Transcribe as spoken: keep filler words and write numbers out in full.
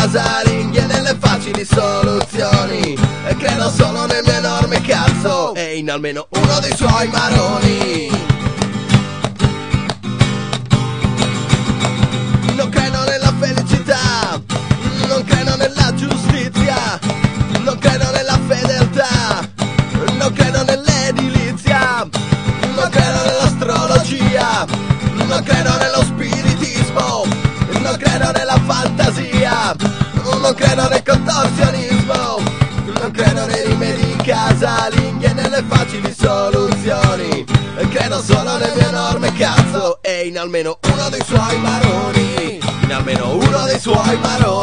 casalinghe, nelle facili soluzioni, e credo solo nel mio enorme cazzo e in almeno uno dei suoi maroni. Non credo nella felicità, non credo nella giustizia, non credo nella fedeltà, non credo nell'edilizia, non credo nell'astrologia, non credo nello spiritismo, non credo nella fantasia, non credo nel contorsionismo, non credo nei rimedi casalinghi e nelle facili soluzioni, credo solo nel mio enorme cazzo e in almeno uno dei suoi maroni, in almeno uno dei suoi maroni.